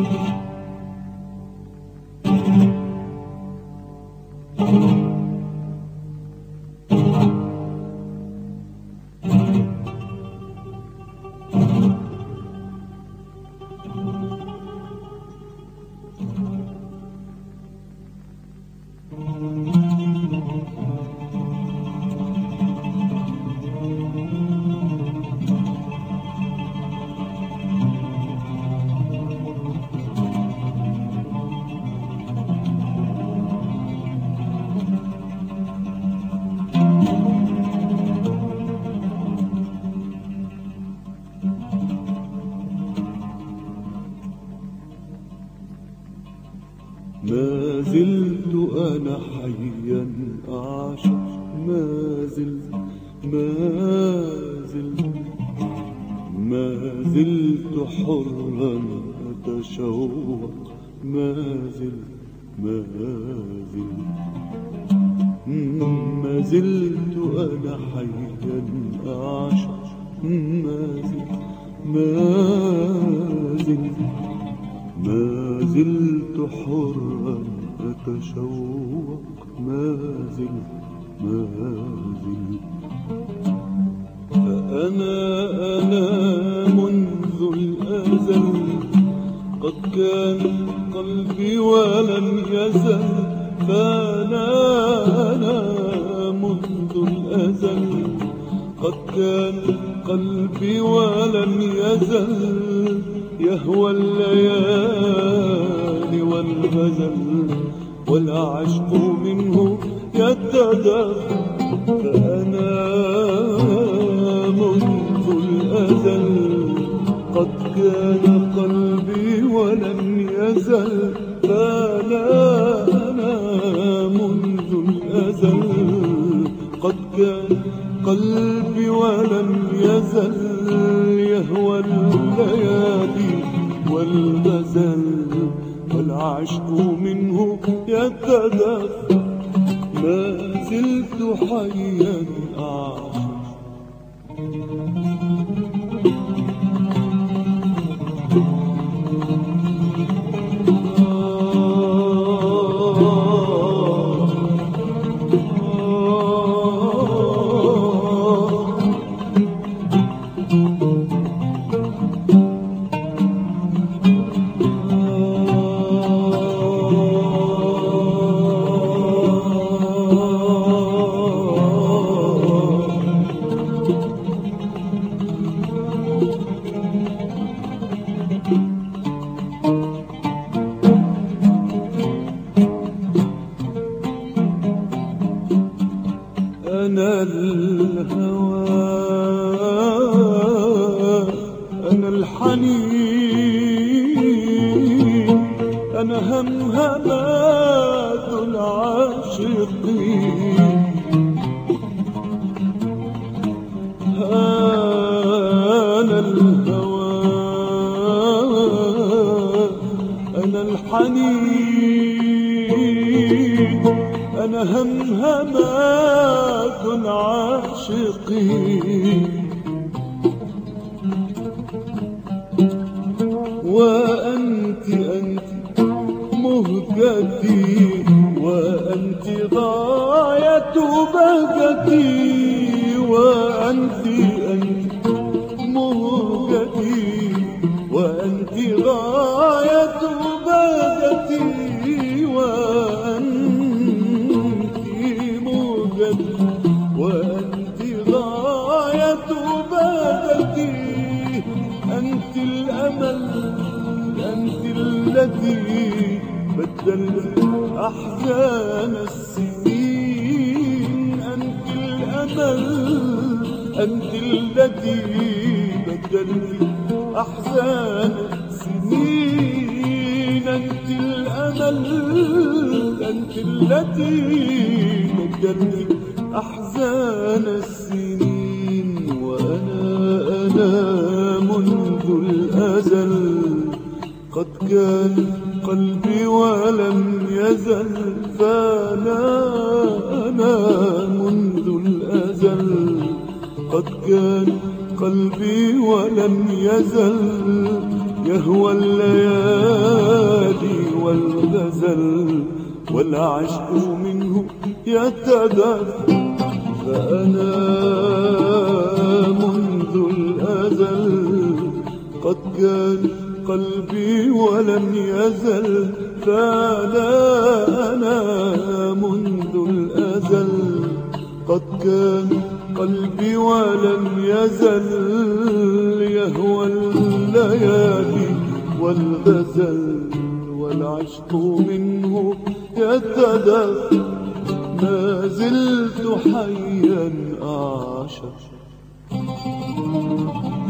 ما زلت أنا حيا أعشق، ما زلت حرا أتشوق، ما زلت أنا حيا أعشق، ما زلت حرا أتشوق، ما زلت فأنا منذ الأزل قد كان قلبي ولم يزل، فأنا منذ الأزل قد كان قلبي ولم يزل يهوى الليالي والغزل، والعشق منه يتدفى. فأنا منذ الأزل قد كان قلبي ولم يزل، فأنا منذ الأزل قد كان قلبي ولم يزل يهوى الليالي والغزل، والعشق منه يتدفى. ما زلت حيا أعشق، أنا الهوى، أنا الحنين، أنا همهمات العاشقين. أنا الهوى، أنا الحنين، أنا همهمات العاشقين. وأنت مهجتي، وأنت غاية بهجتي، وأنت مهجتي، وأنت غاية بهجتي، وأنت غاية بهجتي. أنت الأمل، أنت التي بدلت أحزان السنين. أنت الأمل، أنت التي بدلت أحزان السنين. أنت الأمل، أنت التي بدلت أحزان السنين. وأنا منذ الأزل قد كان قلبي ولم يزل، فأنا منذ الأزل قد كان قلبي ولم يزل يهوى الليالي والعشق منه يتدفى. فأنا منذ الأزل قد كان قلبي ولم يزل. فأنا منذ الأزل قد كان قلبي ولم يزل يهوى الليالي والغزل، والعشق منه يتدفى. ما زلت حيا أعشق